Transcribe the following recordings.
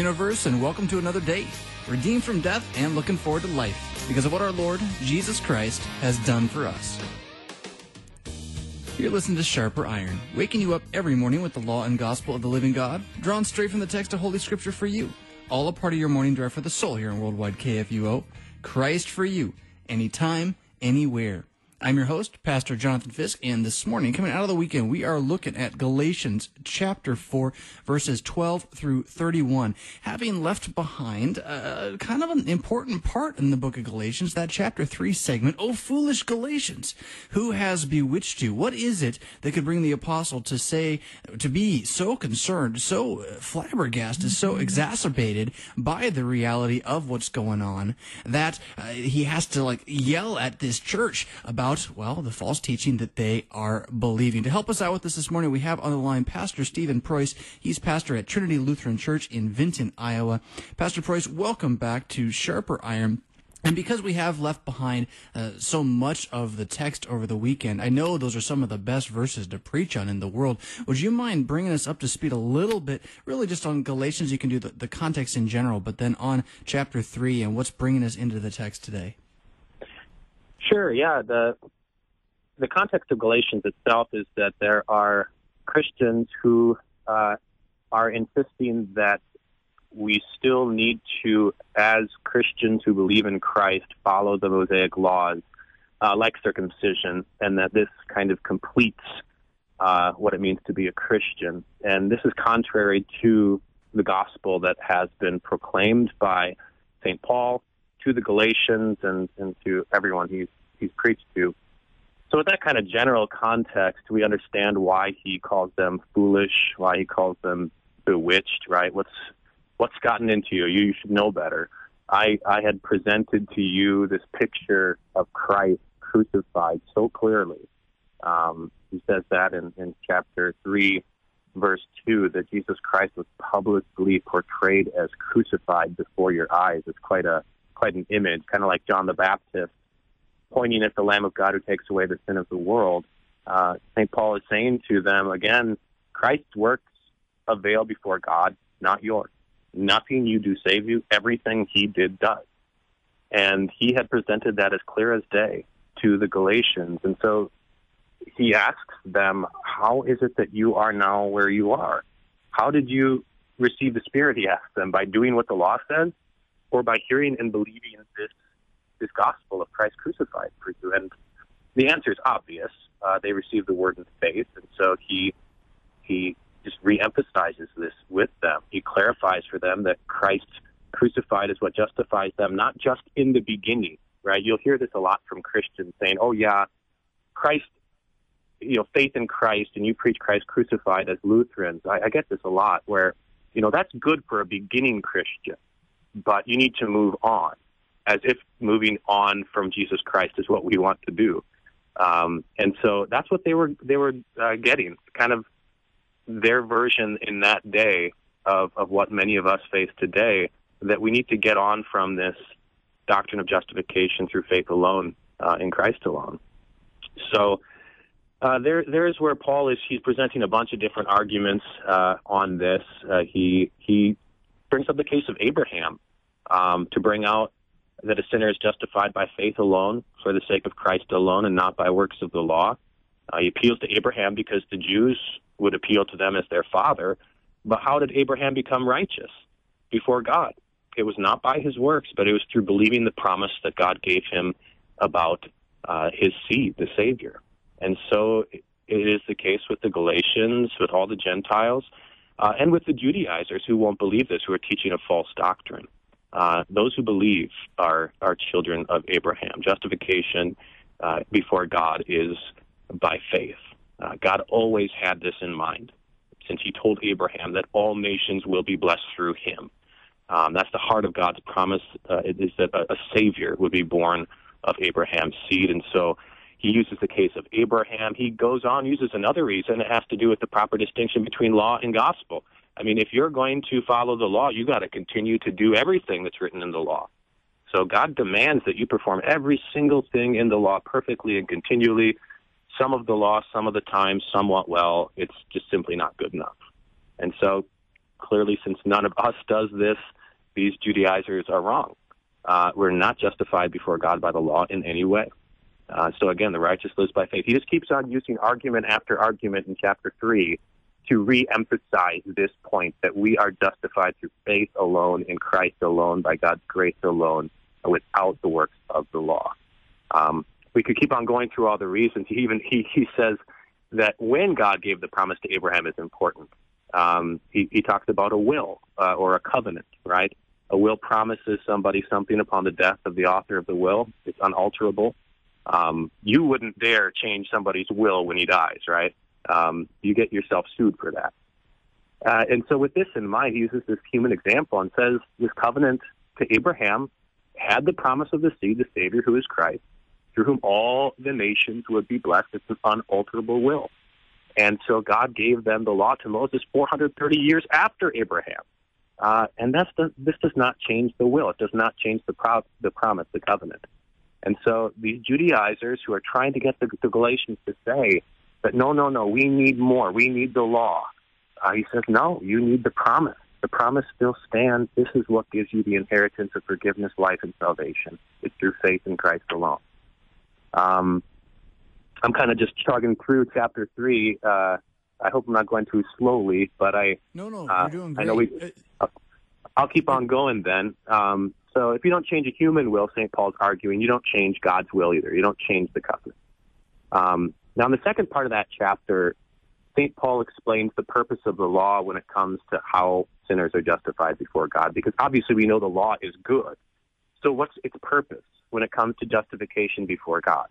universe, and welcome to another day, redeemed from death and looking forward to life because of what our Lord, Jesus Christ, has done for us. You're listening to Sharper Iron, waking you up every morning with the law and gospel of the living God, drawn straight from the text of Holy Scripture for you. All a part of your morning drive for the soul here in Worldwide KFUO. Christ for you, anytime, anywhere. I'm your host, Pastor Jonathan Fisk, and this morning, coming out of the weekend, we are looking at Galatians chapter 4, verses 12 through 31. Having left behind kind of an important part in the book of Galatians, that chapter 3 segment, "O foolish Galatians, who has bewitched you?" What is it that could bring the apostle to say, to be so concerned, so flabbergasted, so exacerbated by the reality of what's going on, that he has to yell at this church about the false teaching that they are believing. To help us out with this morning, we have on the line Pastor Stephen Preuss. He's pastor at Trinity Lutheran Church in Vinton, Iowa. Pastor Preuss, welcome back to Sharper Iron. And because we have left behind so much of the text over the weekend, I know those are some of the best verses to preach on in the world. Would you mind bringing us up to speed a little bit, really just on Galatians? You can do the context in general, but then on chapter 3 and what's bringing us into the text today. Sure, yeah. The context of Galatians itself is that there are Christians who are insisting that we still need to, as Christians who believe in Christ, follow the Mosaic laws, like circumcision, and that this kind of completes what it means to be a Christian. And this is contrary to the gospel that has been proclaimed by St. Paul to the Galatians and to everyone he's preached to. So with that kind of general context, we understand why he calls them foolish, why he calls them bewitched, right? What's gotten into you? You should know better. I had presented to you this picture of Christ crucified so clearly. He says that in chapter 3, verse 2, that Jesus Christ was publicly portrayed as crucified before your eyes. It's quite an image, kind of like John the Baptist pointing at the Lamb of God who takes away the sin of the world. St. Paul is saying to them, again, Christ's works avail before God, not yours. Nothing you do save you. Everything he did does. And he had presented that as clear as day to the Galatians. And so he asks them, how is it that you are now where you are? How did you receive the Spirit, he asks them, by doing what the law says, or by hearing and believing this gospel of Christ crucified for you? And the answer is obvious. They received the word in faith, and so he just reemphasizes this with them. He clarifies for them that Christ crucified is what justifies them, not just in the beginning, right? You'll hear this a lot from Christians saying, oh yeah, Christ, faith in Christ, and you preach Christ crucified as Lutherans. I get this a lot where, that's good for a beginning Christian, but you need to move on, as if moving on from Jesus Christ is what we want to do. And so that's what they were getting, kind of their version in that day of what many of us face today, that we need to get on from this doctrine of justification through faith alone, in Christ alone. So there is where Paul is. He's presenting a bunch of different arguments on this. He brings up the case of Abraham to bring out that a sinner is justified by faith alone, for the sake of Christ alone, and not by works of the law. He appeals to Abraham because the Jews would appeal to them as their father. But how did Abraham become righteous before God? It was not by his works, but it was through believing the promise that God gave him about his seed, the Savior. And so it is the case with the Galatians, with all the Gentiles, and with the Judaizers who won't believe this, who are teaching a false doctrine. Those who believe are children of Abraham. Justification before God is by faith. God always had this in mind, since he told Abraham that all nations will be blessed through him. That's the heart of God's promise, is that a Savior would be born of Abraham's seed. And so he uses the case of Abraham. He goes on, uses another reason. It has to do with the proper distinction between law and gospel. I mean, if you're going to follow the law, you got to continue to do everything that's written in the law. So God demands that you perform every single thing in the law perfectly and continually. Some of the law, some of the time, somewhat well. It's just simply not good enough. And so clearly, since none of us does this, these Judaizers are wrong. We're not justified before God by the law in any way. So again, the righteous lives by faith. He just keeps on using argument after argument in chapter 3 to re-emphasize this point that we are justified through faith alone, in Christ alone, by God's grace alone, without the works of the law. We could keep on going through all the reasons. He says that when God gave the promise to Abraham is important. He talks about a will or a covenant, right? A will promises somebody something upon the death of the author of the will. It's unalterable. You wouldn't dare change somebody's will when he dies, right? You get yourself sued for that. And so with this in mind, he uses this human example and says this covenant to Abraham had the promise of the seed, the Savior, who is Christ, through whom all the nations would be blessed. It's an unalterable will. And so God gave them the law to Moses 430 years after Abraham. And this does not change the will. It does not change the promise, the covenant. And so these Judaizers who are trying to get the Galatians to say that, no, we need more. We need the law. He says, no, you need the promise. The promise still stands. This is what gives you the inheritance of forgiveness, life, and salvation. It's through faith in Christ alone. I'm kind of just chugging through chapter 3. I hope I'm not going too slowly, but No, you're doing great. I know I'll keep on going then. So if you don't change a human will, St. Paul's arguing, you don't change God's will either. You don't change the covenant. Now, in the second part of that chapter, St. Paul explains the purpose of the law when it comes to how sinners are justified before God, because obviously we know the law is good. So what's its purpose when it comes to justification before God?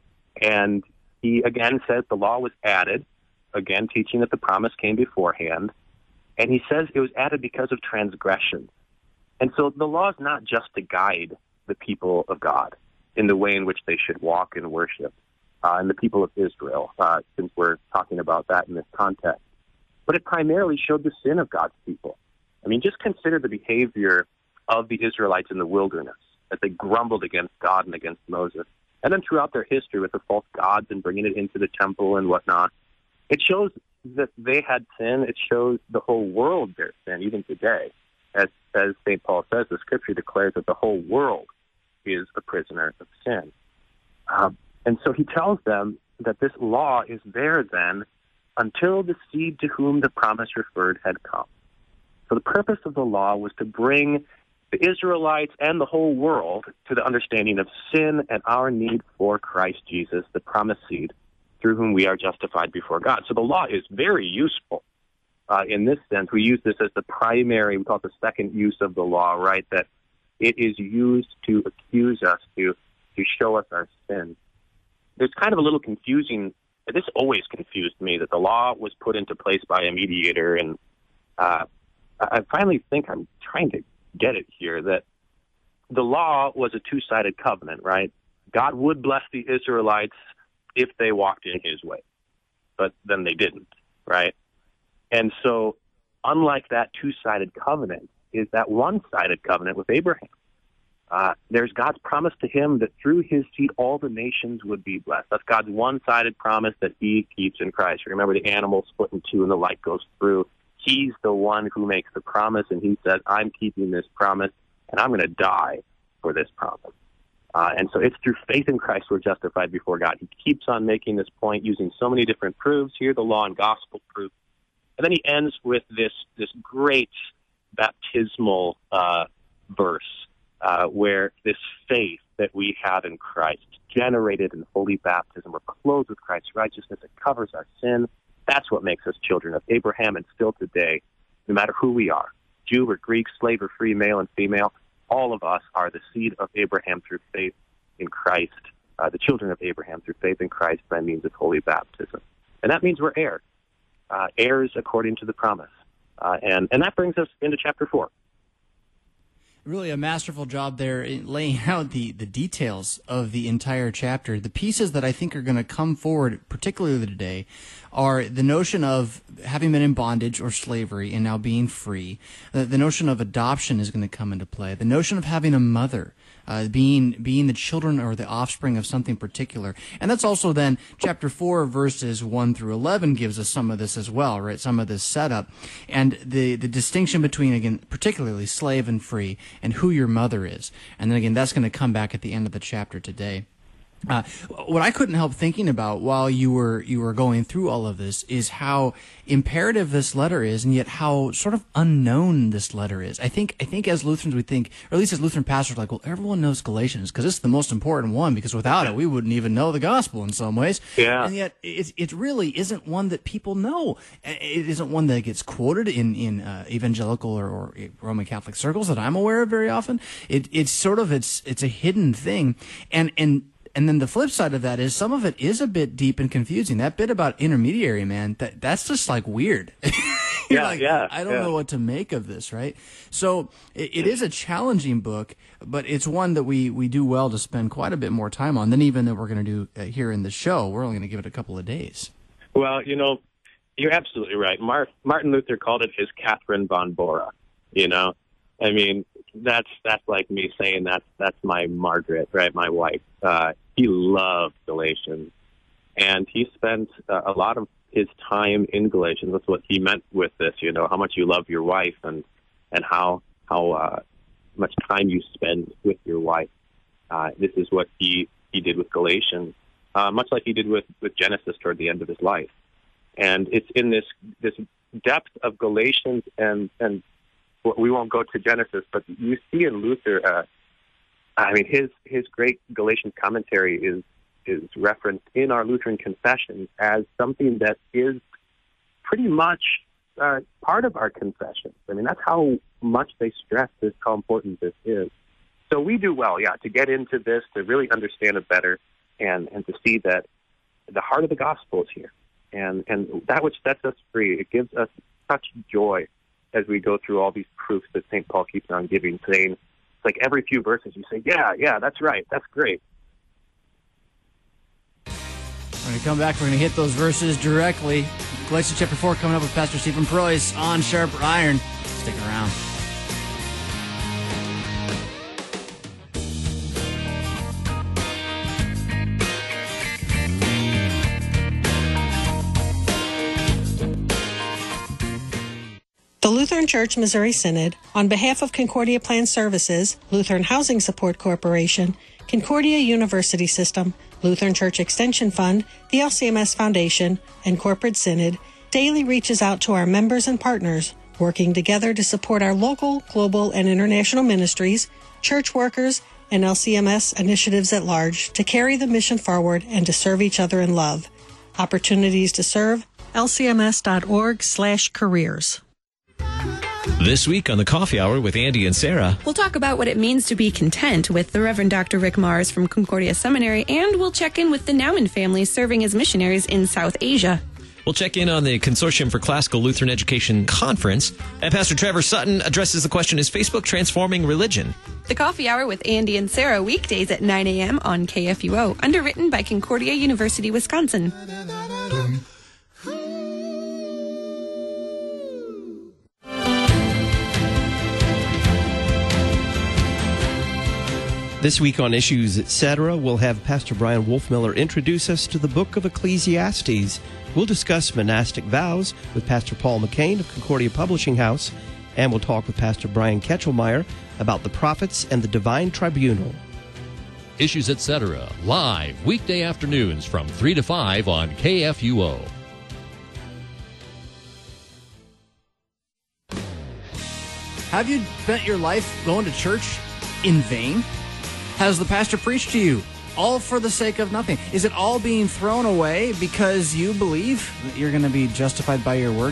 And he again says the law was added, again teaching that the promise came beforehand, and he says it was added because of transgression. And so the law is not just to guide the people of God in the way in which they should walk and worship, and the people of Israel, since we're talking about that in this context. But it primarily showed the sin of God's people. I mean, just consider the behavior of the Israelites in the wilderness as they grumbled against God and against Moses. And then throughout their history with the false gods and bringing it into the temple and whatnot, it shows that they had sin. It shows the whole world their sin, even today. As St. Paul says, the Scripture declares that the whole world is a prisoner of sin. And so he tells them that this law is there then until the seed to whom the promise referred had come. So the purpose of the law was to bring the Israelites and the whole world to the understanding of sin and our need for Christ Jesus, the promised seed, through whom we are justified before God. So the law is very useful in this sense. We use this as the primary, we call it the second use of the law, right? That it is used to accuse us, to show us our sin. It's kind of a little confusing. This always confused me, that the law was put into place by a mediator, and I finally think I'm trying to get it here, that the law was a two-sided covenant, right? God would bless the Israelites if they walked in his way, but then they didn't, right? And so unlike that two-sided covenant is that one-sided covenant with Abraham. There's God's promise to him that through his seed all the nations would be blessed. That's God's one-sided promise that he keeps in Christ. Remember, the animal split in two and the light goes through. He's the one who makes the promise, and he says, I'm keeping this promise, and I'm going to die for this promise. And so it's through faith in Christ we're justified before God. He keeps on making this point using so many different proofs here, the law and gospel proof. And then he ends with this great baptismal verse where this faith that we have in Christ, generated in holy baptism, we're clothed with Christ's righteousness, it covers our sin. That's what makes us children of Abraham, and still today, no matter who we are, Jew or Greek, slave or free, male and female, all of us are the seed of Abraham through faith in Christ, the children of Abraham through faith in Christ by means of holy baptism. And that means we're heirs, heirs according to the promise. And that brings us into chapter 4. Really a masterful job there in laying out the details of the entire chapter. The pieces that I think are going to come forward, particularly today, are the notion of having been in bondage or slavery and now being free. The notion of adoption is going to come into play. The notion of having a mother, being the children or the offspring of something particular. And that's also then chapter 4, verses 1 through 11 gives us some of this as well, right? Some of this setup. And the distinction between, again, particularly slave and free, and who your mother is. And then again, that's going to come back at the end of the chapter today. What I couldn't help thinking about while you were going through all of this is how imperative this letter is, and yet how sort of unknown this letter is. I think as Lutherans we think, or at least as Lutheran pastors, like, well, everyone knows Galatians because it's the most important one, because without it we wouldn't even know the gospel in some ways. Yeah. And yet it really isn't one that people know. It isn't one that gets quoted in evangelical or Roman Catholic circles that I'm aware of very often. It's a hidden thing, and then the flip side of that is some of it is a bit deep and confusing. That bit about intermediary, man, that's just like weird. I don't know what to make of this, right? So it is a challenging book, but it's one that we do well to spend quite a bit more time on than even that we're going to do here in the show. We're only going to give it a couple of days. Well, you're absolutely right. Martin Luther called it his Catherine von Bora. I mean, that's like me saying that's my Margaret, right? My wife. He loved Galatians, and he spent a lot of his time in Galatians. That's what he meant with this, how much you love your wife and how much time you spend with your wife. This is what he did with Galatians, much like he did with Genesis toward the end of his life. And it's in this depth of Galatians and we won't go to Genesis, but you see in Luther, his great Galatians commentary is referenced in our Lutheran confessions as something that is pretty much part of our confessions. I mean, that's how much they stress this, how important this is. So we do well, to get into this, to really understand it better, and to see that the heart of the gospel is here, and that which sets us free. It gives us such joy as we go through all these proofs that St. Paul keeps on giving, saying, it's like every few verses you say, yeah, that's right, that's great. When we come back, we're going to hit those verses directly. Galatians chapter 4 coming up with Pastor Stephen Preuss on Sharper Iron. Stick around. The Lutheran Church Missouri Synod, on behalf of Concordia Plan Services, Lutheran Housing Support Corporation, Concordia University System, Lutheran Church Extension Fund, the LCMS Foundation, and Corporate Synod, daily reaches out to our members and partners, working together to support our local, global, and international ministries, church workers, and LCMS initiatives at large to carry the mission forward and to serve each other in love. Opportunities to serve, lcms.org/careers. This week on the Coffee Hour with Andy and Sarah, we'll talk about what it means to be content with the Reverend Dr. Rick Mars from Concordia Seminary, and we'll check in with the Nauman family serving as missionaries in South Asia. We'll check in on the Consortium for Classical Lutheran Education Conference, and Pastor Trevor Sutton addresses the question, is Facebook transforming religion? The Coffee Hour with Andy and Sarah, weekdays at 9 a.m. on KFUO, underwritten by Concordia University, Wisconsin. This week on Issues Etc., we'll have Pastor Brian Wolfmiller introduce us to the book of Ecclesiastes. We'll discuss monastic vows with Pastor Paul McCain of Concordia Publishing House, and we'll talk with Pastor Brian Ketchelmeyer about the prophets and the divine tribunal. Issues Etc., live weekday afternoons from 3 to 5 on KFUO. Have you spent your life going to church in vain? Has the pastor preached to you all for the sake of nothing? Is it all being thrown away because you believe that you're going to be justified by your works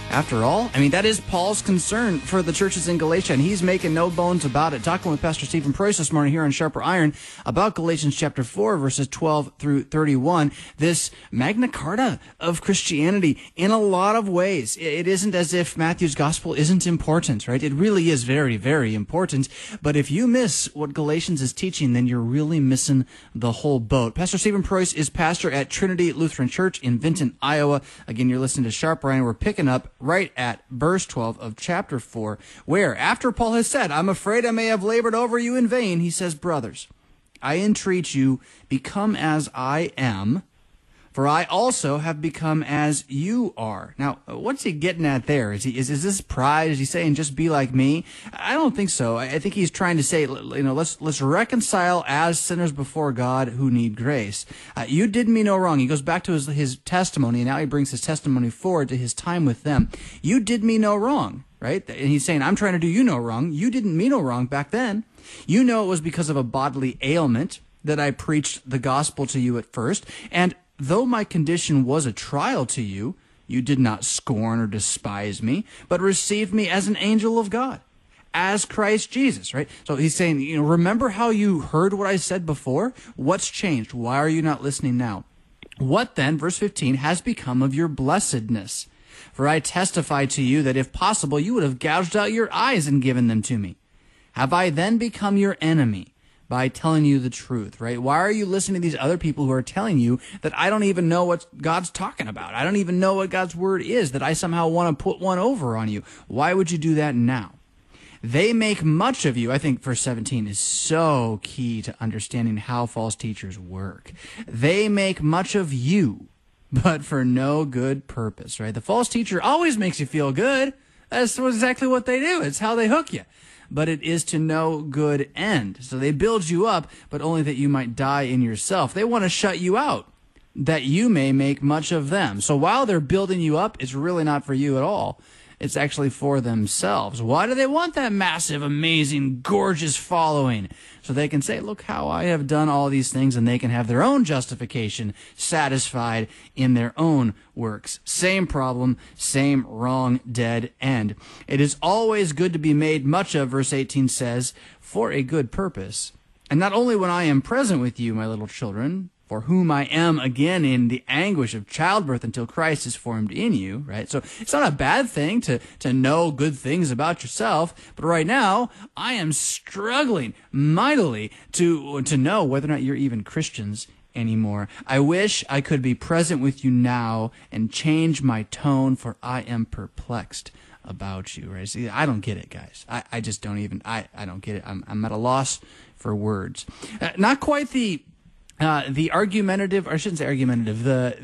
After all, I mean, that is Paul's concern for the churches in Galatia, and he's making no bones about it. Talking with Pastor Stephen Preuss this morning here on Sharper Iron about Galatians chapter 4, verses 12 through 31, this Magna Carta of Christianity in a lot of ways. It isn't as if Matthew's gospel isn't important, right? It really is very, very important. But if you miss what Galatians is teaching, then you're really missing the whole boat. Pastor Stephen Preuss is pastor at Trinity Lutheran Church in Vinton, Iowa. Again, you're listening to Sharper Iron. We're picking up right at verse 12 of chapter 4, where after Paul has said, I'm afraid I may have labored over you in vain, he says, brothers, I entreat you, become as I am, for I also have become as you are. Now, what's he getting at there? Is this pride? Is he saying just be like me? I don't think so. I think he's trying to say, let's reconcile as sinners before God who need grace. You did me no wrong. He goes back to his testimony, and now he brings his testimony forward to his time with them. You did me no wrong, right? And he's saying, I'm trying to do you no wrong. You didn't mean no wrong back then. You know it was because of a bodily ailment that I preached the gospel to you at first, and though my condition was a trial to you, you did not scorn or despise me, but received me as an angel of God, as Christ Jesus, right? So he's saying, remember how you heard what I said before? What's changed? Why are you not listening now? What then, verse 15, has become of your blessedness? For I testify to you that if possible, you would have gouged out your eyes and given them to me. Have I then become your enemy by telling you the truth, right? Why are you listening to these other people who are telling you that I don't even know what God's talking about? I don't even know what God's word is, that I somehow want to put one over on you. Why would you do that now? They make much of you. I think verse 17 is so key to understanding how false teachers work. They make much of you, but for no good purpose, right? The false teacher always makes you feel good. That's exactly what they do. It's how they hook you. But it is to no good end. So they build you up, but only that you might die in yourself. They want to shut you out, that you may make much of them. So while they're building you up, it's really not for you at all. It's actually for themselves. Why do they want that massive, amazing, gorgeous following? So they can say, look how I have done all these things, and they can have their own justification satisfied in their own works. Same problem, same wrong, dead end. It is always good to be made much of, verse 18 says, for a good purpose. And not only when I am present with you, my little children, for whom I am again in the anguish of childbirth until Christ is formed in you, right? So it's not a bad thing to know good things about yourself, but right now I am struggling mightily to know whether or not you're even Christians anymore. I wish I could be present with you now and change my tone, for I am perplexed about you, right? See, I don't get it, guys. I just don't even, I don't get it. I'm at a loss for words. Not quite the argumentative, or I shouldn't say argumentative,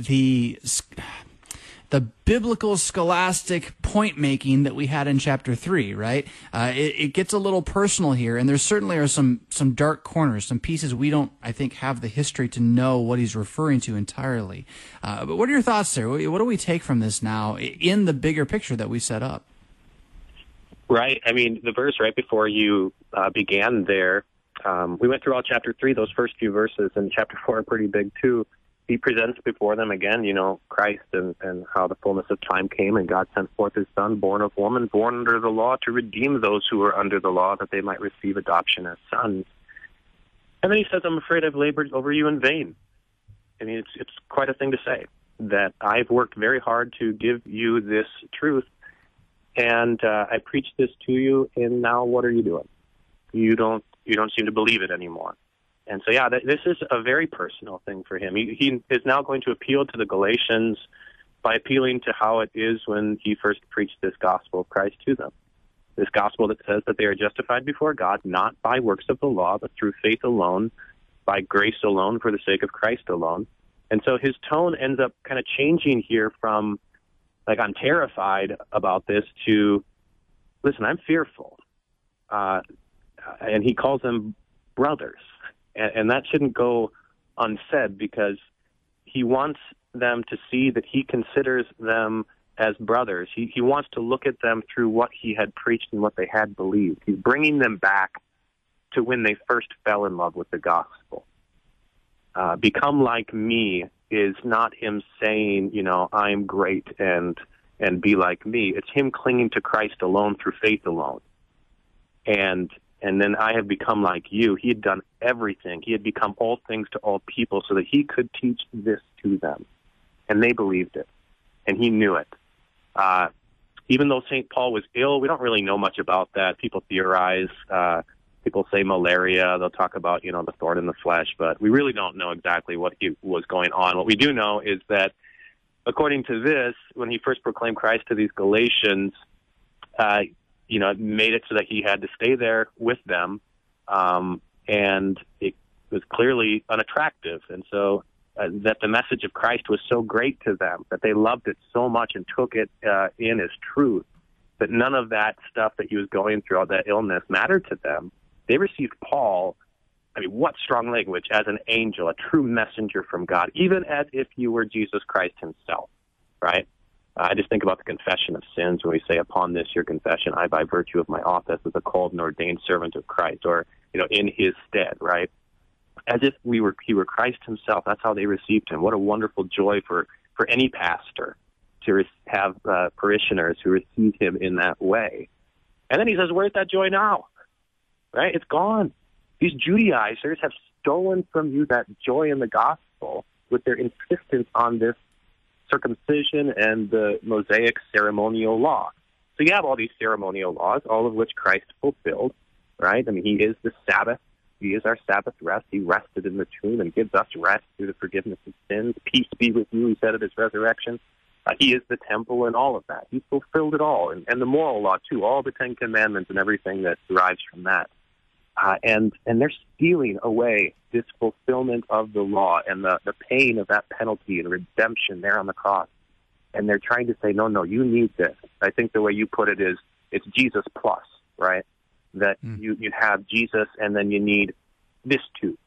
the biblical scholastic point making that we had in chapter 3, right? It gets a little personal here, and there certainly are some dark corners, some pieces we don't, I think, have the history to know what he's referring to entirely. But what are your thoughts there? What do we take from this now in the bigger picture that we set up? Right. I mean, the verse right before you began there, we went through all chapter 3, those first few verses, and chapter 4 are pretty big too. He presents before them again, Christ and how the fullness of time came, and God sent forth his son, born of woman, born under the law, to redeem those who were under the law, that they might receive adoption as sons. And then he says, I'm afraid I've labored over you in vain. I mean, it's quite a thing to say, that I've worked very hard to give you this truth, and I preached this to you, and now what are you doing? You don't seem to believe it anymore. And so, this is a very personal thing for him. He is now going to appeal to the Galatians by appealing to how it is when he first preached this gospel of Christ to them. This gospel that says that they are justified before God, not by works of the law, but through faith alone, by grace alone, for the sake of Christ alone. And so his tone ends up kind of changing here from, like, I'm terrified about this, to, listen, I'm fearful. And he calls them brothers. And that shouldn't go unsaid, because he wants them to see that he considers them as brothers. He wants to look at them through what he had preached and what they had believed. He's bringing them back to when they first fell in love with the gospel. Become like me is not him saying, I'm great and and be like me. It's him clinging to Christ alone through faith alone. And then I have become like you. He had done everything. He had become all things to all people so that he could teach this to them. And they believed it. And he knew it. Even though St. Paul was ill, we don't really know much about that. People theorize. People say malaria. They'll talk about, the thorn in the flesh. But we really don't know exactly what was going on. What we do know is that, according to this, when he first proclaimed Christ to these Galatians, it made it so that he had to stay there with them, and it was clearly unattractive. And so that the message of Christ was so great to them, that they loved it so much and took it in as truth, that none of that stuff that he was going through, all that illness, mattered to them. They received Paul, what strong language, as an angel, a true messenger from God, even as if you were Jesus Christ himself, right? I just think about the confession of sins when we say, upon this your confession, I by virtue of my office as a called and ordained servant of Christ, or, in his stead, right? As if he were Christ himself. That's how they received him. What a wonderful joy for any pastor to have parishioners who receive him in that way. And then he says, where's that joy now? Right? It's gone. These Judaizers have stolen from you that joy in the gospel with their insistence on this circumcision and the Mosaic ceremonial law. So you have all these ceremonial laws, all of which Christ fulfilled, right? He is the Sabbath. He is our Sabbath rest. He rested in the tomb and gives us rest through the forgiveness of sins. Peace be with you, he said at his resurrection. He is the temple and all of that. He's fulfilled it all. And the moral law, too, all the Ten Commandments and everything that derives from that. And they're stealing away this fulfillment of the law and the pain of that penalty and redemption there on the cross. And they're trying to say, no, you need this. I think the way you put it is, it's Jesus plus, right? That you have Jesus and then you need this too.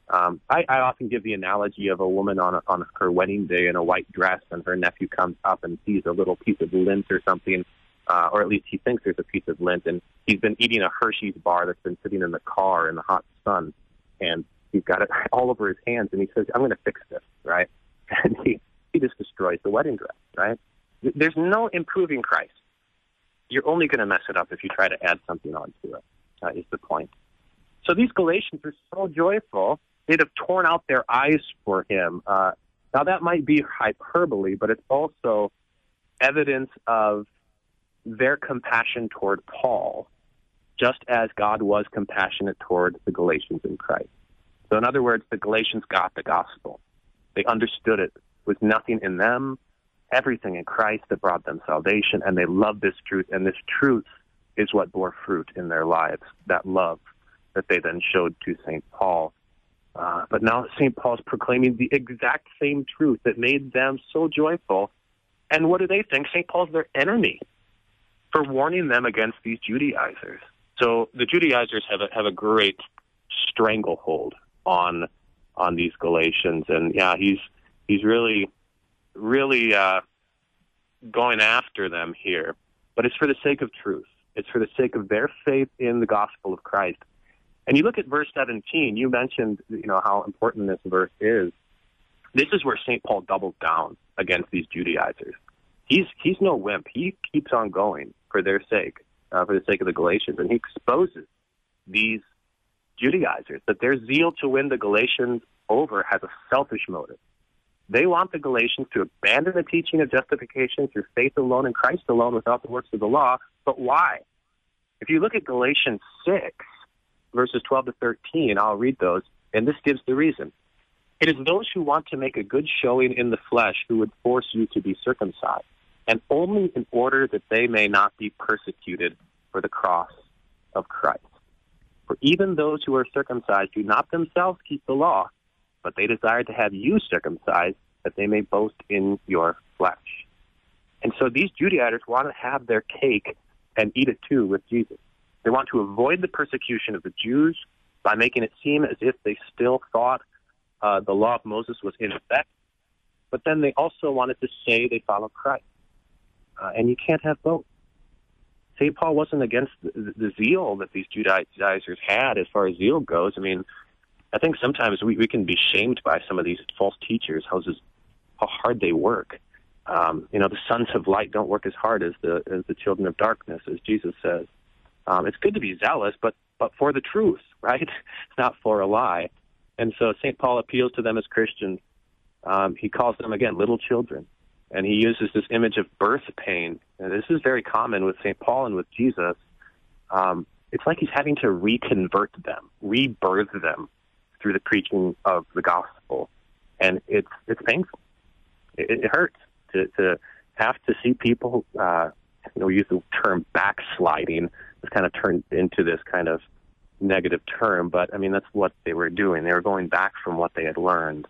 I often give the analogy of a woman on her wedding day in a white dress, and her nephew comes up and sees a little piece of lint or something, or at least he thinks there's a piece of lint, and he's been eating a Hershey's bar that's been sitting in the car in the hot sun, and he's got it all over his hands, and he says, I'm going to fix this, right? And he just destroys the wedding dress, right? There's no improving Christ. You're only going to mess it up if you try to add something onto it, is the point. So these Galatians are so joyful, they'd have torn out their eyes for him. Now, that might be hyperbole, but it's also evidence of their compassion toward Paul, just as God was compassionate toward the Galatians in Christ. So in other words, the Galatians got the gospel. They understood it. It was nothing in them, everything in Christ that brought them salvation, and they loved this truth, and this truth is what bore fruit in their lives, that love that they then showed to St. Paul. But now St. Paul's proclaiming the exact same truth that made them so joyful. And what do they think? St. Paul's their enemy for warning them against these Judaizers. So the Judaizers have a great stranglehold on these Galatians. And he's really going after them here. But it's for the sake of truth. It's for the sake of their faith in the gospel of Christ. And you look at verse 17, you mentioned, how important this verse is. This is where St. Paul doubles down against these Judaizers. He's no wimp. He keeps on going for their sake, for the sake of the Galatians. And he exposes these Judaizers, that their zeal to win the Galatians over has a selfish motive. They want the Galatians to abandon the teaching of justification through faith alone in Christ alone without the works of the law. But why? If you look at Galatians 6, verses 12 to 13, I'll read those, and this gives the reason. It is those who want to make a good showing in the flesh who would force you to be circumcised, and only in order that they may not be persecuted for the cross of Christ. For even those who are circumcised do not themselves keep the law, but they desire to have you circumcised, that they may boast in your flesh. And so these Judaizers want to have their cake and eat it too with Jesus. They want to avoid the persecution of the Jews by making it seem as if they still thought the law of Moses was in effect, but then they also wanted to say they follow Christ. And you can't have both. St. Paul wasn't against the zeal that these Judaizers had as far as zeal goes. I think sometimes we can be shamed by some of these false teachers, how hard they work. The sons of light don't work as hard as the children of darkness, as Jesus says. It's good to be zealous, but for the truth, right? Not for a lie. And so St. Paul appeals to them as Christians. He calls them, again, little children. And he uses this image of birth pain. And this is very common with St. Paul and with Jesus. It's like he's having to reconvert them, rebirth them through the preaching of the gospel. And it's painful. It hurts to have to see people, we use the term backsliding. It's kind of turned into this kind of negative term, but I mean, that's what they were doing. They were going back from what they had learned.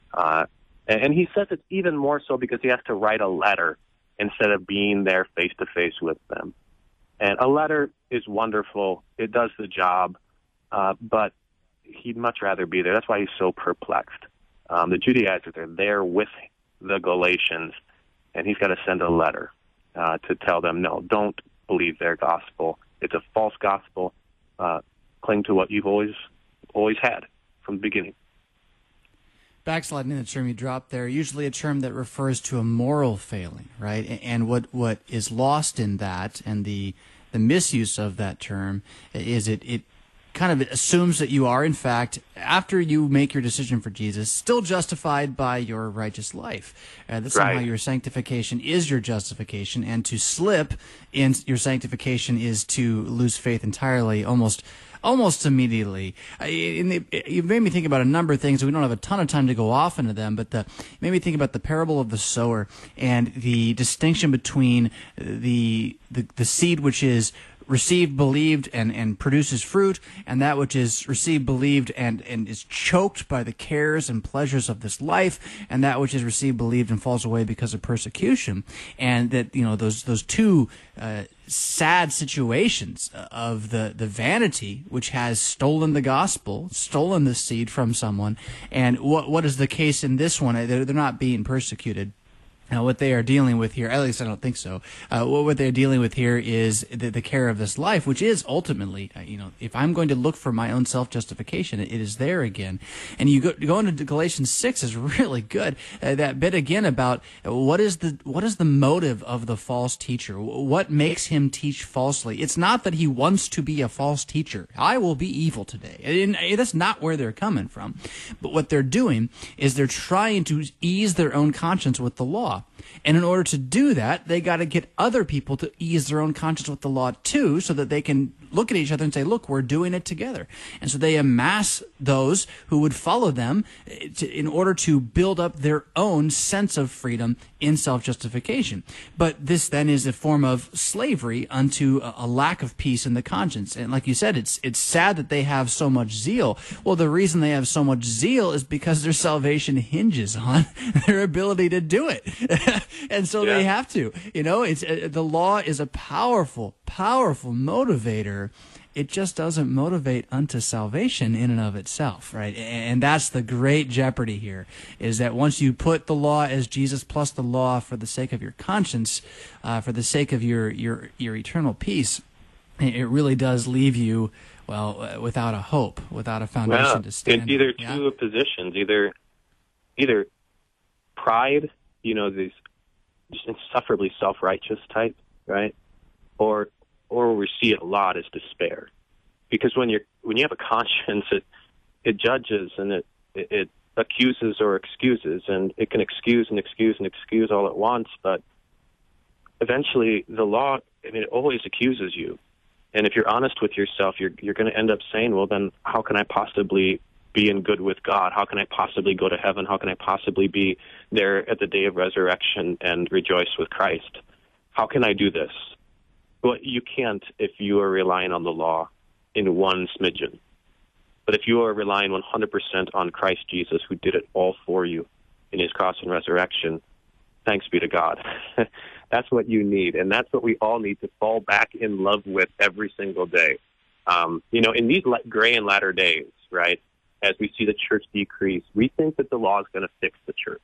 And he says it's even more so because he has to write a letter instead of being there face to face with them. And a letter is wonderful. It does the job, but he'd much rather be there. That's why he's so perplexed. The Judaizers are there with the Galatians, and he's got to send a letter to tell them, no, don't believe their gospel. It's a false gospel. Cling to what you've always had from the beginning. Backsliding, the term you dropped there, usually a term that refers to a moral failing, right? And what is lost in that, and the misuse of that term, is it kind of assumes that you are, in fact, after you make your decision for Jesus, still justified by your righteous life. That somehow your sanctification is your justification, and to slip in your sanctification is to lose faith entirely, almost immediately. You made me think about a number of things. We don't have a ton of time to go off into them, but it made me think about the parable of the sower and the distinction between the seed which is received, believed, and produces fruit, and that which is received, believed, and is choked by the cares and pleasures of this life, and that which is received, believed, and falls away because of persecution. And that, those two sad situations of the vanity which has stolen the gospel, stolen the seed from someone, and what is the case in this one? They're not being persecuted. Now, what they are dealing with here, at least I don't think so, what they're dealing with here is the care of this life, which is ultimately, if I'm going to look for my own self-justification, it is there again. And you go into Galatians 6 is really good. That bit again about what is the motive of the false teacher? What makes him teach falsely? It's not that he wants to be a false teacher. I will be evil today. And that's not where they're coming from. But what they're doing is they're trying to ease their own conscience with the law. And in order to do that, they got to get other people to ease their own conscience with the law too, so that they can look at each other and say, look, we're doing it together. And so they amass those who would follow them in order to build up their own sense of freedom in self-justification. But this then is a form of slavery unto a lack of peace in the conscience. And like you said, it's sad that they have so much zeal. Well, the reason they have so much zeal is because their salvation hinges on their ability to do it. And so they have to. The law is a powerful, powerful motivator. It just doesn't motivate unto salvation in and of itself, right? And that's the great jeopardy here, is that once you put the law as Jesus plus the law for the sake of your conscience, for the sake of your eternal peace, it really does leave you, without a hope, without a foundation to stand. It's either two positions, either pride, these just insufferably self-righteous type, right? Or we see it a lot is despair, because when you have a conscience, it judges and it accuses or excuses, and it can excuse and excuse and excuse all at once. But eventually, the law, it always accuses you, and if you're honest with yourself, you're going to end up saying, well, then how can I possibly be in good with God? How can I possibly go to heaven? How can I possibly be there at the day of resurrection and rejoice with Christ? How can I do this? Well, you can't if you are relying on the law in one smidgen. But if you are relying 100% on Christ Jesus, who did it all for you in his cross and resurrection, thanks be to God. That's what you need, and that's what we all need to fall back in love with every single day. In these gray and latter days, right, as we see the church decrease, we think that the law is going to fix the church.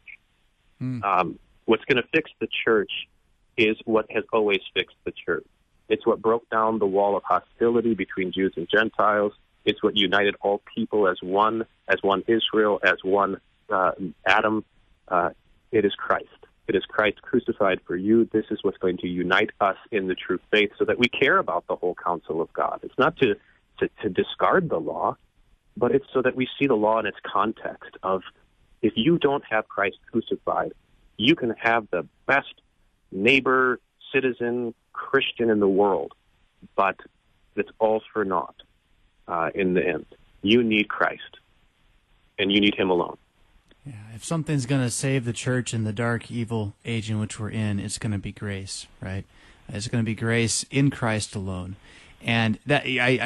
What's going to fix the church is what has always fixed the church. It's what broke down the wall of hostility between Jews and Gentiles. It's what united all people as one Israel, as one Adam. It is Christ. It is Christ crucified for you. This is what's going to unite us in the true faith so that we care about the whole counsel of God. It's not to discard the law, but it's so that we see the law in its context of, if you don't have Christ crucified, you can have the best neighbor, citizen, Christian in the world, but it's all for naught in the end. You need Christ, and you need him alone. Yeah, if something's going to save the church in the dark, evil age in which we're in, it's going to be grace, right? It's going to be grace in Christ alone. And that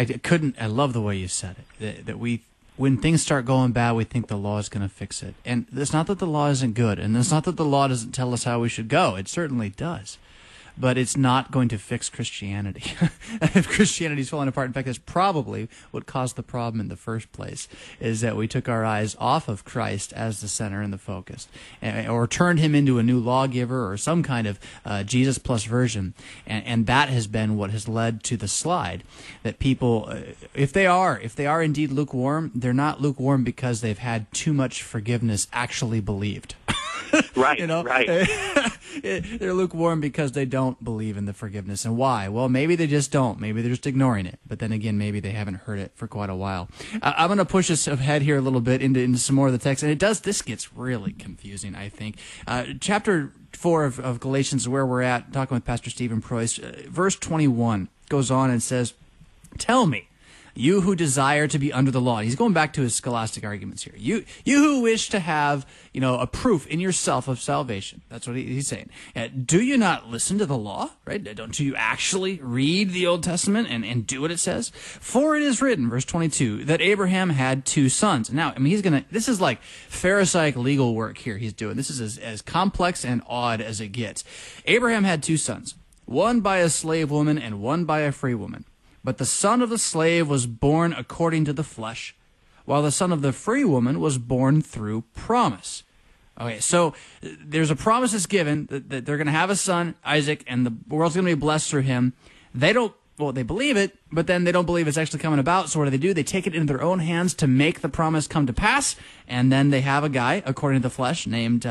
I love the way you said it, that we, when things start going bad, we think the law is going to fix it. And it's not that the law isn't good, and it's not that the law doesn't tell us how we should go. It certainly does. But it's not going to fix Christianity. If Christianity is falling apart, in fact, that's probably what caused the problem in the first place, is that we took our eyes off of Christ as the center and the focus, or turned him into a new lawgiver or some kind of Jesus plus version. And that has been what has led to the slide, that people, if they are indeed lukewarm, they're not lukewarm because they've had too much forgiveness actually believed. Right, right. They're lukewarm because they don't believe in the forgiveness. And why? Well, maybe they just don't. Maybe they're just ignoring it. But then again, maybe they haven't heard it for quite a while. I'm going to push us ahead here a little bit into some more of the text. And this gets really confusing, I think. Chapter 4 of Galatians is where we're at, talking with Pastor Stephen Preuss. Verse 21 goes on and says, "Tell me, you who desire to be under the law." He's going back to his scholastic arguments here. You who wish to have, a proof in yourself of salvation. That's what he's saying. Do you not listen to the law? Right? Don't you actually read the Old Testament and do what it says? For it is written, verse 22, that Abraham had 2 sons. Now, this is like Pharisaic legal work here he's doing. This is as complex and odd as it gets. Abraham had 2 sons, one by a slave woman and one by a free woman. But the son of the slave was born according to the flesh, while the son of the free woman was born through promise. Okay, so there's a promise that's given that they're going to have a son, Isaac, and the world's going to be blessed through him. They believe it, but then they don't believe it's actually coming about. So what do? They take it into their own hands to make the promise come to pass, and then they have a guy, according to the flesh, named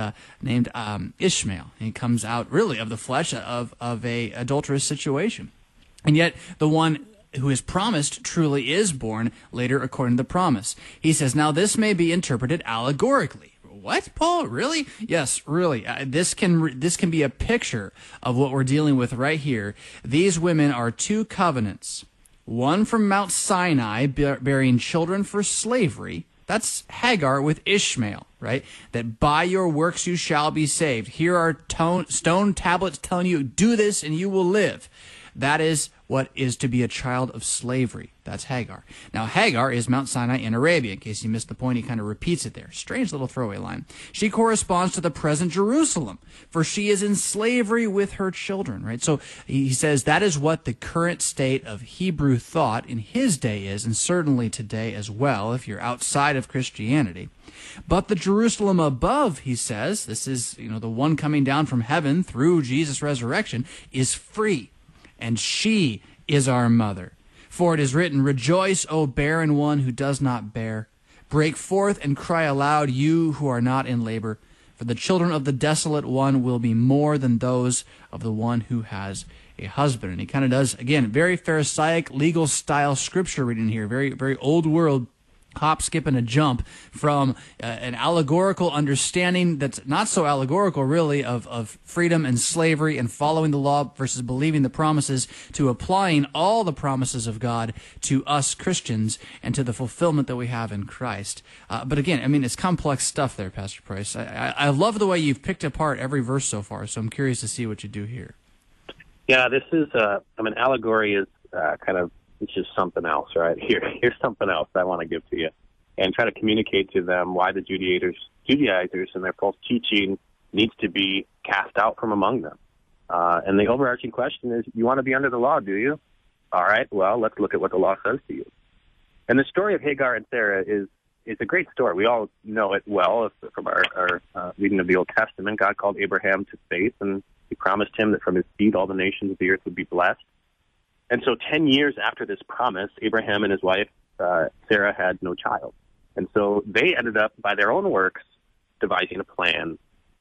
Ishmael. And he comes out really of the flesh of a adulterous situation. And yet the one who is promised truly is born later according to the promise. He says, now this may be interpreted allegorically. What, Paul? Really? Yes, really. This can be a picture of what we're dealing with right here. These women are 2 covenants. One from Mount Sinai, bearing children for slavery. That's Hagar with Ishmael, right? That by your works you shall be saved. Here are stone tablets telling you, do this and you will live. That is what is to be a child of slavery. That's Hagar. Now, Hagar is Mount Sinai in Arabia. In case you missed the point, he kind of repeats it there. Strange little throwaway line. She corresponds to the present Jerusalem, for she is in slavery with her children, right? So he says that is what the current state of Hebrew thought in his day is, and certainly today as well, if you're outside of Christianity. But the Jerusalem above, he says, this is, the one coming down from heaven through Jesus' resurrection, is free. And she is our mother. For it is written, rejoice, O barren one who does not bear. Break forth and cry aloud, you who are not in labor. For the children of the desolate one will be more than those of the one who has a husband. And he kind of does, again, very Pharisaic, legal style scripture reading here. Very, very old world. Hop, skip, and a jump from an allegorical understanding that's not so allegorical, really, of freedom and slavery and following the law versus believing the promises, to applying all the promises of God to us Christians and to the fulfillment that we have in Christ. But again, it's complex stuff there, Pastor Preuss. I love the way you've picked apart every verse so far, so I'm curious to see what you do here. Yeah, this is, allegory is it's just something else, right? Here's something else I want to give to you and try to communicate to them why the Judaizers and their false teaching needs to be cast out from among them. And the overarching question is, you want to be under the law, do you? All right, well, let's look at what the law says to you. And the story of Hagar and Sarah is a great story. We all know it well from our reading of the Old Testament. God called Abraham to faith, and he promised him that from his seed all the nations of the earth would be blessed. And so 10 years after this promise, Abraham and his wife, Sarah, had no child. And so they ended up, by their own works, devising a plan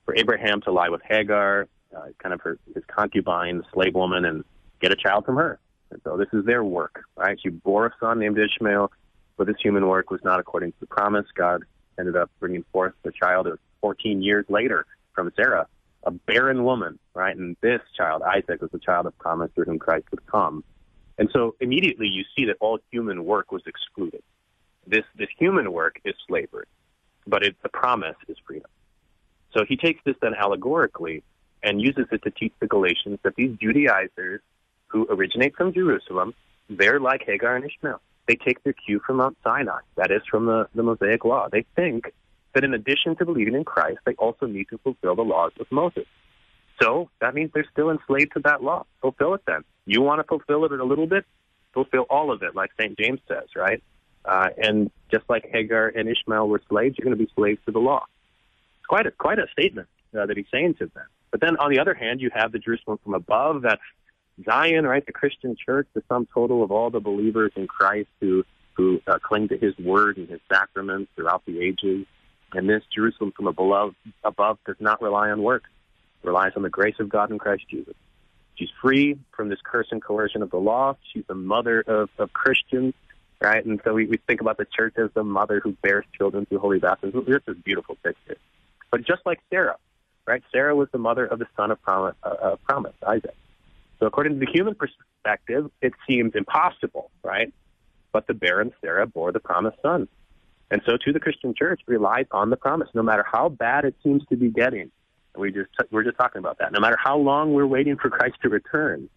for Abraham to lie with Hagar, kind of his concubine, the slave woman, and get a child from her. And so this is their work, right? She bore a son named Ishmael, but this human work was not according to the promise. God ended up bringing forth the child 14 years later from Sarah, a barren woman, right? And this child, Isaac, was the child of promise through whom Christ would come. And so immediately you see that all human work was excluded. This human work is slavery, but the promise is freedom. So he takes this then allegorically and uses it to teach the Galatians that these Judaizers who originate from Jerusalem, they're like Hagar and Ishmael. They take their cue from Mount Sinai, that is from the Mosaic Law. They think that in addition to believing in Christ, they also need to fulfill the laws of Moses. So that means they're still enslaved to that law. Fulfill it then. You want to fulfill it a little bit? Fulfill all of it, like St. James says, right? And just like Hagar and Ishmael were slaves, you're going to be slaves to the law. It's quite a statement that he's saying to them. But then on the other hand, you have the Jerusalem from above, that's Zion, right? The Christian church, the sum total of all the believers in Christ who cling to his word and his sacraments throughout the ages. And this Jerusalem from above does not rely on works. It relies on the grace of God in Christ Jesus. She's free from this curse and coercion of the law. She's the mother of Christians, right? And so we think about the church as the mother who bears children through holy baptism. This is a beautiful picture. But just like Sarah, right? Sarah was the mother of the son of promise, Isaac. So according to the human perspective, it seems impossible, right? But the barren Sarah bore the promised son. And so too the Christian church relies on the promise, no matter how bad it seems to be getting. We're just talking about that. No matter how long we're waiting for Christ to return,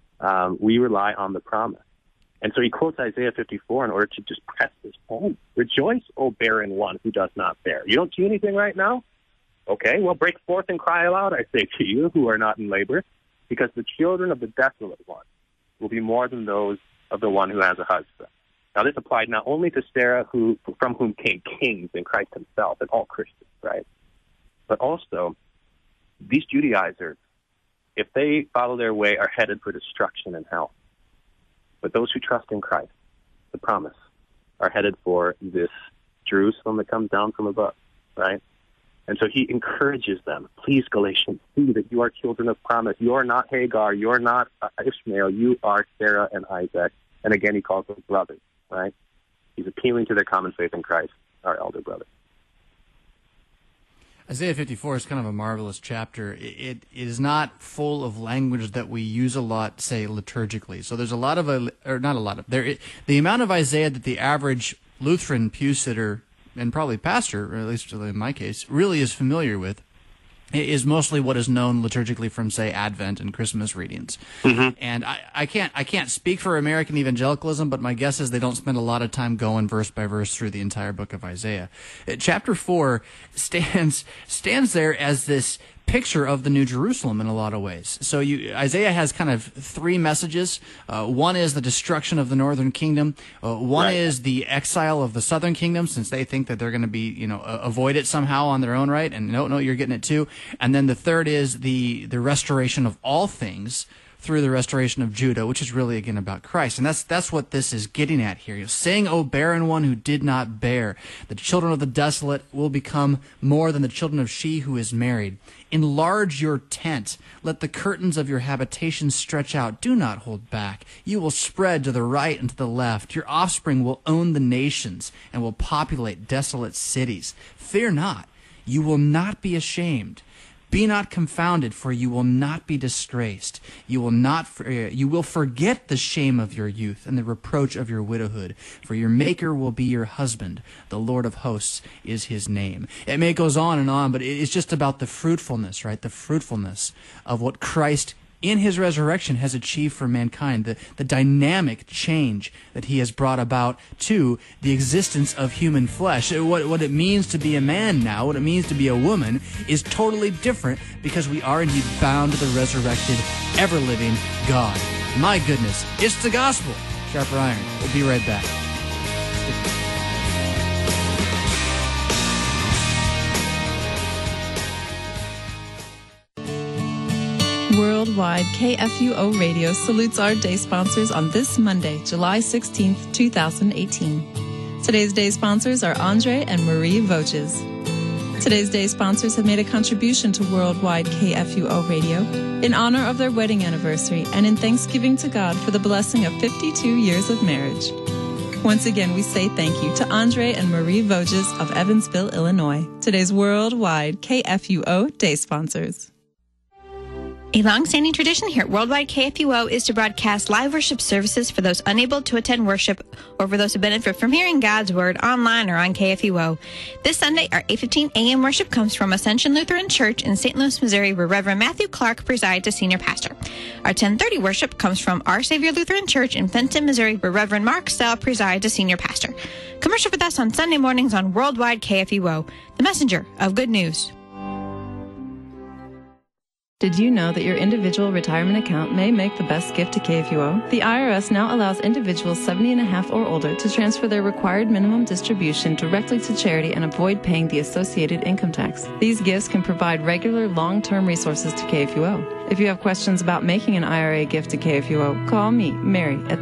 we rely on the promise. And so he quotes Isaiah 54 in order to just press this home. Rejoice, O barren one who does not bear. You don't see anything right now? Okay, well, break forth and cry aloud, I say to you, who are not in labor, because the children of the desolate one will be more than those of the one who has a husband. Now, this applied not only to Sarah, from whom came kings and Christ himself, and all Christians, right? But also, these Judaizers, if they follow their way, are headed for destruction and hell. But those who trust in Christ, the promise, are headed for this Jerusalem that comes down from above, right? And so he encourages them, please, Galatians, see that you are children of promise. You are not Hagar. You are not Ishmael. You are Sarah and Isaac. And again, he calls them brothers, right? He's appealing to their common faith in Christ, our elder brother. Isaiah 54 is kind of a marvelous chapter. It is not full of language that we use a lot, say, liturgically. So there's a lot of, the amount of Isaiah that the average Lutheran pew sitter and probably pastor, or at least in my case, really is familiar with, is mostly what is known liturgically from, say, Advent and Christmas readings. Mm-hmm. And I can't speak for American evangelicalism, but my guess is they don't spend a lot of time going verse by verse through the entire book of Isaiah. Chapter 4 stands there as this picture of the New Jerusalem in a lot of ways. So Isaiah has kind of three messages. One is the destruction of the northern kingdom. One is the exile of the southern kingdom, since they think that they're going to be, avoid it somehow on their own right. And no, you're getting it too. And then the third is the restoration of all things through the restoration of Judah, which is really, again, about Christ. And that's what this is getting at here. Sing, O barren one who did not bear. The children of the desolate will become more than the children of she who is married. Enlarge your tent. Let the curtains of your habitation stretch out. Do not hold back. You will spread to the right and to the left. Your offspring will own the nations and will populate desolate cities. Fear not. You will not be ashamed. Be not confounded, for you will not be disgraced. You will forget the shame of your youth and the reproach of your widowhood, for your Maker will be your husband. The Lord of hosts is his name. It may goes on, but it's just about the fruitfulness, right? The fruitfulness of what Christ in his resurrection has achieved for mankind, the dynamic change that he has brought about to the existence of human flesh. What it means to be a man now, what it means to be a woman, is totally different because we are indeed bound to the resurrected, ever-living God. My goodness, it's the gospel. Sharper Iron. We'll be right back. Worldwide KFUO Radio salutes our day sponsors on this Monday, July 16th, 2018. Today's day sponsors are Andre and Marie Voches. Today's day sponsors have made a contribution to Worldwide KFUO Radio in honor of their wedding anniversary and in thanksgiving to God for the blessing of 52 years of marriage. Once again, we say thank you to Andre and Marie Voges of Evansville, Illinois, today's Worldwide KFUO day sponsors. A long-standing tradition here at Worldwide KFUO is to broadcast live worship services for those unable to attend worship or for those who benefit from hearing God's Word online or on KFUO. This Sunday, our 8:15 a.m. worship comes from Ascension Lutheran Church in St. Louis, Missouri, where Reverend Matthew Clark presides as senior pastor. Our 10:30 worship comes from Our Savior Lutheran Church in Fenton, Missouri, where Reverend Mark Sell presides as senior pastor. Come worship with us on Sunday mornings on Worldwide KFUO, the messenger of good news. Did you know that your individual retirement account may make the best gift to KFUO? The IRS now allows individuals 70 and a half or older to transfer their required minimum distribution directly to charity and avoid paying the associated income tax. These gifts can provide regular long-term resources to KFUO. If you have questions about making an IRA gift to KFUO, call me, Mary, at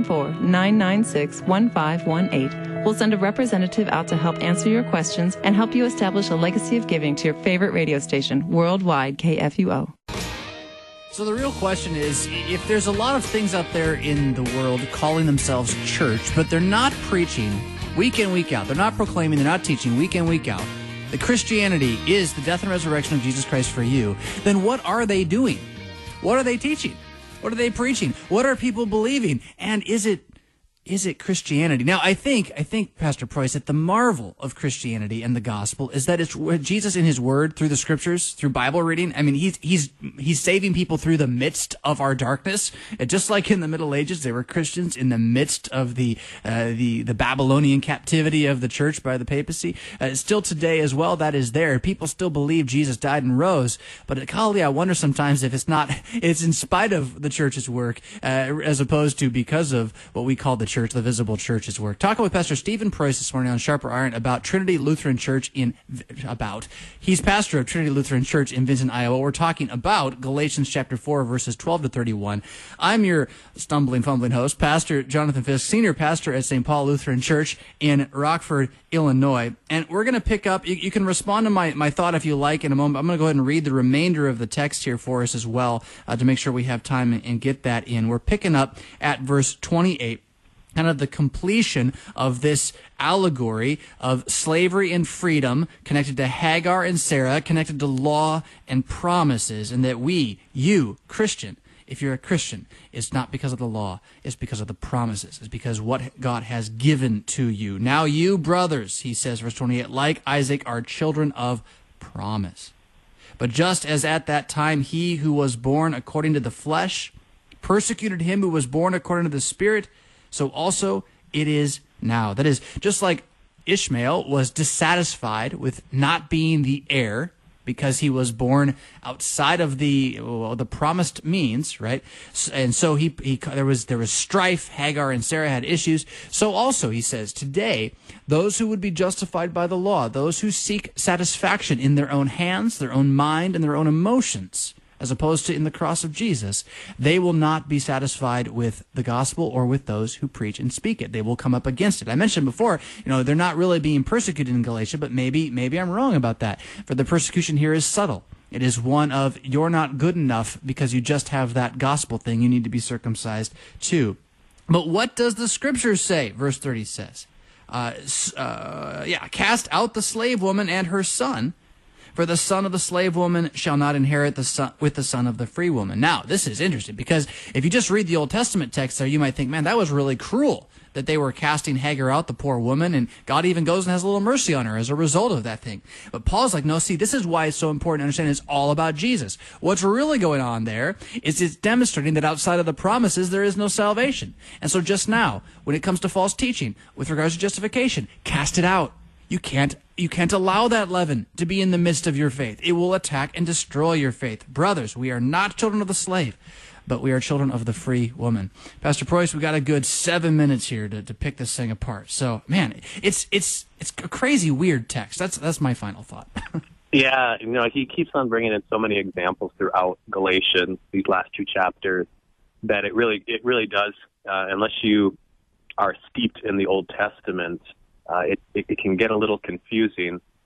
314-996-1518. We'll send a representative out to help answer your questions and help you establish a legacy of giving to your favorite radio station, Worldwide KFUO. So the real question is, if there's a lot of things out there in the world calling themselves church, but they're not preaching week in, week out, they're not proclaiming, they're not teaching week in, week out, that Christianity is the death and resurrection of Jesus Christ for you, then what are they doing? What are they teaching? What are they preaching? What are people believing? And is it Christianity? Now, I think, Pastor Preuss, that the marvel of Christianity and the gospel is that it's Jesus in his word, through the scriptures, through Bible reading. I mean, he's saving people through the midst of our darkness. And just like in the Middle Ages, there were Christians in the midst of the Babylonian captivity of the church by the papacy. Still today as well, that is there. People still believe Jesus died and rose. But golly, I wonder sometimes if it's in spite of the church's work, as opposed to because of what we call the church, the visible church's work. Talking with Pastor Stephen Preuss this morning on Sharper Iron about Trinity Lutheran Church he's pastor of Trinity Lutheran Church in Vincent, Iowa. We're talking about Galatians chapter 4, verses 12 to 31. I'm your fumbling host, Pastor Jonathan Fisk, senior pastor at St. Paul Lutheran Church in Rockford, Illinois. And we're going to pick up, you can respond to my thought if you like in a moment. I'm going to go ahead and read the remainder of the text here for us as well to make sure we have time and get that in. We're picking up at verse 28. Kind of the completion of this allegory of slavery and freedom connected to Hagar and Sarah, connected to law and promises, and that you, Christian, if you're a Christian, it's not because of the law, it's because of the promises. It's because what God has given to you. Now you, brothers, he says, verse 28, like Isaac, are children of promise. But just as at that time he who was born according to the flesh persecuted him who was born according to the Spirit, so also it is now. That is, just like Ishmael was dissatisfied with not being the heir because he was born outside of the promised means, right? And so there was strife. Hagar and Sarah had issues. So also, he says, today, those who would be justified by the law, those who seek satisfaction in their own hands, their own mind, and their own emotions, as opposed to in the cross of Jesus, they will not be satisfied with the gospel or with those who preach and speak it. They will come up against it. I mentioned before, they're not really being persecuted in Galatia, but maybe I'm wrong about that. For the persecution here is subtle. It is one of, you're not good enough because you just have that gospel thing. You need to be circumcised too. But what does the scriptures say? Verse 30 says, cast out the slave woman and her son, for the son of the slave woman shall not inherit with the son of the free woman. Now, this is interesting because if you just read the Old Testament text there, you might think, man, that was really cruel that they were casting Hagar out, the poor woman, and God even goes and has a little mercy on her as a result of that thing. But Paul's like, no, see, this is why it's so important to understand it's all about Jesus. What's really going on there is it's demonstrating that outside of the promises, there is no salvation. And so just now, when it comes to false teaching, with regards to justification, cast it out. You can't allow that leaven to be in the midst of your faith. It will attack and destroy your faith. Brothers, we are not children of the slave, but we are children of the free woman. Pastor Preuss, we got a good 7 minutes here to pick this thing apart. So, man, it's a crazy weird text. That's my final thought. Yeah, he keeps on bringing in so many examples throughout Galatians, these last two chapters, that it really does, unless you are steeped in the Old Testament, it can get a little confusing.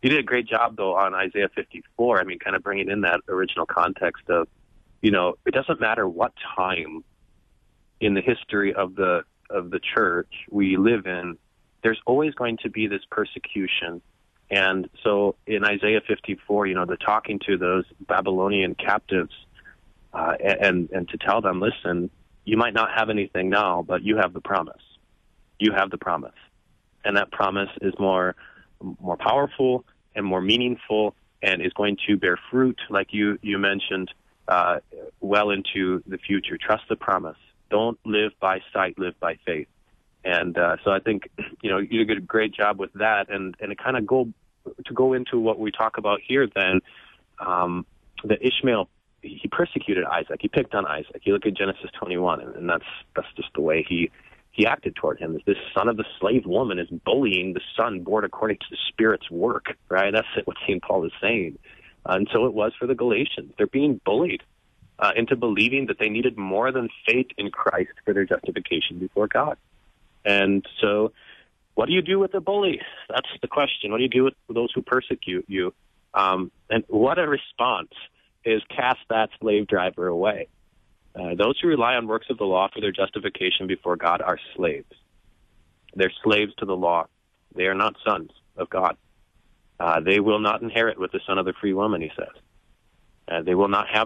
You did a great job, though, on Isaiah 54. I mean, kind of bringing in that original context of, it doesn't matter what time in the history of the church we live in, there's always going to be this persecution. And so in Isaiah 54, they're talking to those Babylonian captives and to tell them, listen, you might not have anything now, but you have the promise. You have the promise. And that promise is more powerful and more meaningful and is going to bear fruit, like you mentioned, well into the future. Trust the promise. Don't live by sight, live by faith. And so I think, you did a great job with that. And it kind of go into what we talk about here then, that Ishmael, he persecuted Isaac. He picked on Isaac. You look at Genesis 21, and that's just the way he acted toward him. This son of the slave woman is bullying the son born according to the Spirit's work, right? That's what St. Paul is saying. And so it was for the Galatians. They're being bullied into believing that they needed more than faith in Christ for their justification before God. And so what do you do with a bully? That's the question. What do you do with those who persecute you? And what a response is cast that slave driver away. Those who rely on works of the law for their justification before God are slaves. They're slaves to the law. They are not sons of God. They will not inherit with the son of the free woman, he says. They will not have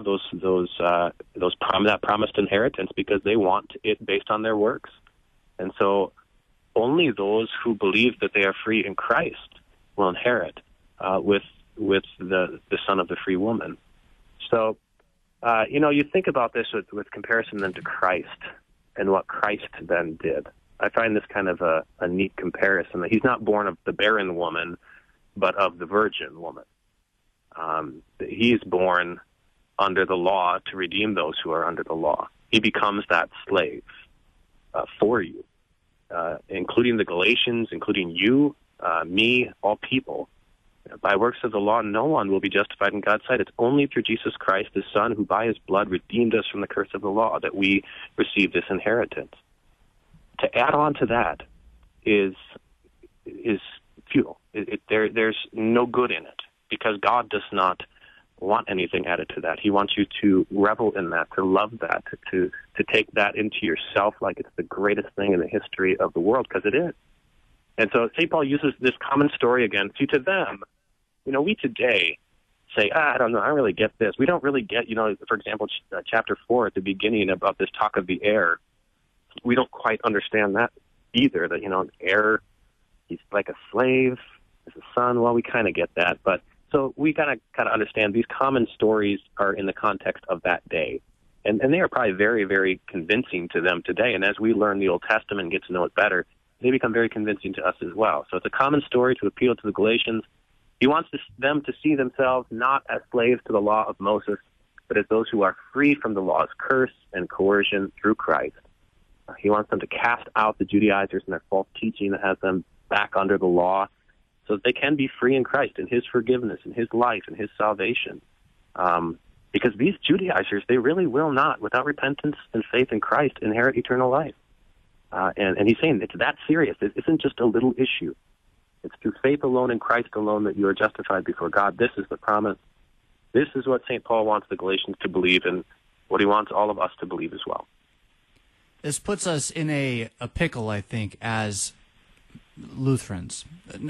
that promised inheritance because they want it based on their works. And so only those who believe that they are free in Christ will inherit with the son of the free woman. So, you think about this with comparison then to Christ and what Christ then did. I find this kind of a neat comparison, that he's not born of the barren woman, but of the virgin woman. He is born under the law to redeem those who are under the law. He becomes that slave for you, including the Galatians, including you, me, all people. By works of the law, no one will be justified in God's sight. It's only through Jesus Christ, his Son, who by his blood redeemed us from the curse of the law, that we receive this inheritance. To add on to that is futile. There's no good in it, because God does not want anything added to that. He wants you to revel in that, to love that, to take that into yourself like it's the greatest thing in the history of the world, because it is. And so St. Paul uses this common story again. See, to them, we today say, I don't know, I don't really get this. We don't really get, for example, chapter 4 at the beginning about this talk of the heir. We don't quite understand that either, that, heir, he's like a slave, as a son. Well, we kind of get that. But so we got to kind of understand these common stories are in the context of that day. And they are probably very, very convincing to them today. And as we learn the Old Testament and get to know it better, they become very convincing to us as well. So it's a common story to appeal to the Galatians. He wants them to see themselves not as slaves to the law of Moses, but as those who are free from the law's curse and coercion through Christ. He wants them to cast out the Judaizers and their false teaching that has them back under the law, so that they can be free in Christ, in his forgiveness, in his life, in his salvation. Because these Judaizers, they really will not, without repentance and faith in Christ, inherit eternal life. And he's saying it's that serious. It isn't just a little issue. It's through faith alone in Christ alone that you are justified before God. This is the promise. This is what St. Paul wants the Galatians to believe, and what he wants all of us to believe as well. This puts us in a pickle, I think, as Lutherans.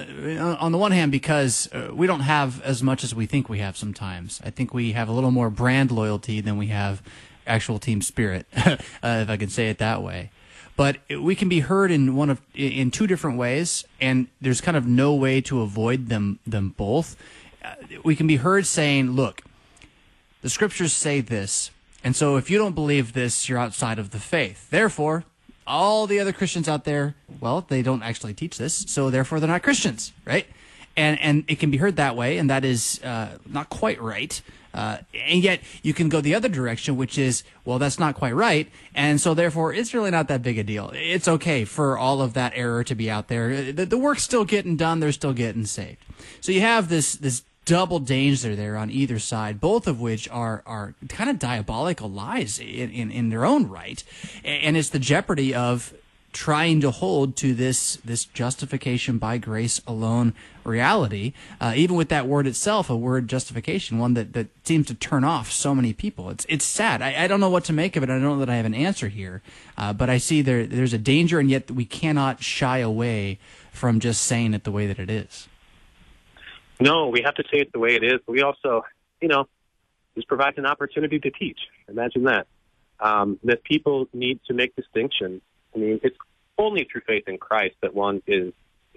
On the one hand, because we don't have as much as we think we have sometimes. I think we have a little more brand loyalty than we have actual team spirit, if I can say it that way. But we can be heard in two different ways, and there's kind of no way to avoid them both. We can be heard saying, look, the scriptures say this, and so if you don't believe this, you're outside of the faith. Therefore, all the other Christians out there, well, they don't actually teach this, so therefore they're not Christians, right? And it can be heard that way, and that is not quite right. And yet you can go the other direction, which is, well, that's not quite right, and so therefore it's really not that big a deal. It's okay for all of that error to be out there. The work's still getting done. They're still getting saved. So you have this double danger there on either side, both of which are kind of diabolical lies in their own right. And it's the jeopardy of trying to hold to this justification by grace alone reality, even with that word itself, a word justification, one that seems to turn off so many people. It's sad. I don't know what to make of it. I don't know that I have an answer here, but I see there's a danger, and yet we cannot shy away from just saying it the way that it is. No, we have to say it the way it is. But we also, this provides an opportunity to teach. Imagine that. That people need to make distinctions. I mean, it's only through faith in Christ that one is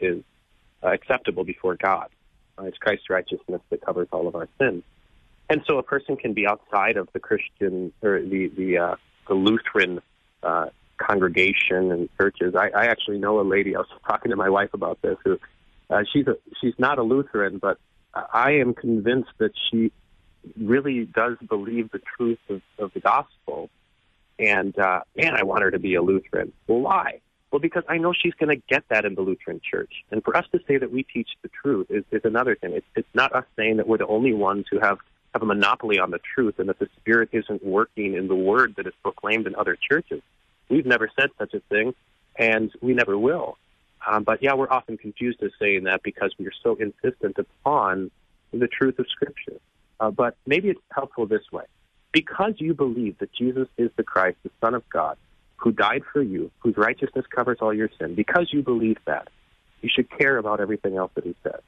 acceptable before God. It's Christ's righteousness that covers all of our sins. And so a person can be outside of the Christian or the Lutheran congregation and churches. I actually know a lady, I was talking to my wife about this, who she's not a Lutheran, but I am convinced that she really does believe the truth of the gospel. And, I want her to be a Lutheran. Well, why? Well, because I know she's going to get that in the Lutheran church. And for us to say that we teach the truth is another thing. It's not us saying that we're the only ones who have a monopoly on the truth and that the Spirit isn't working in the word that is proclaimed in other churches. We've never said such a thing, and we never will. But, yeah, we're often confused as saying that because we are so insistent upon the truth of Scripture. But maybe it's helpful this way. Because you believe that Jesus is the Christ, the Son of God, who died for you, whose righteousness covers all your sin, because you believe that, you should care about everything else that he says.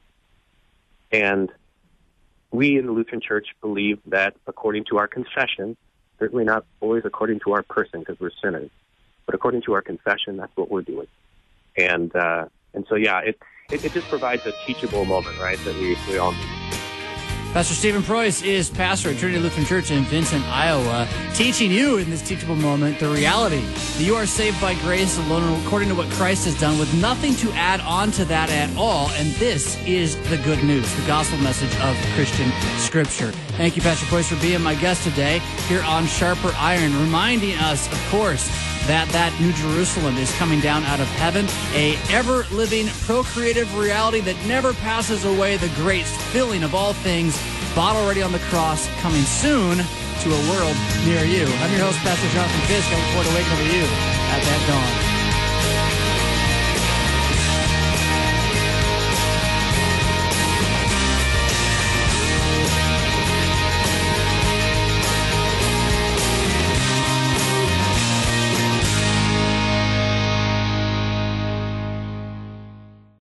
And we in the Lutheran Church believe that according to our confession, certainly not always according to our person because we're sinners, but according to our confession, that's what we're doing. And so, yeah, it just provides a teachable moment, right, that we all need. Pastor Stephen Preuss is pastor at Trinity Lutheran Church in Vincent, Iowa, teaching you in this teachable moment the reality that you are saved by grace alone according to what Christ has done with nothing to add on to that at all. And this is the good news, the gospel message of Christian Scripture. Thank you, Pastor Preuss, for being my guest today here on Sharper Iron, reminding us, of course, that New Jerusalem is coming down out of heaven, a ever-living, procreative reality that never passes away, the great filling of all things, bought already on the cross, coming soon to a world near you. I'm your host, Pastor Jonathan Fisk. I look forward to waking up with you at that dawn.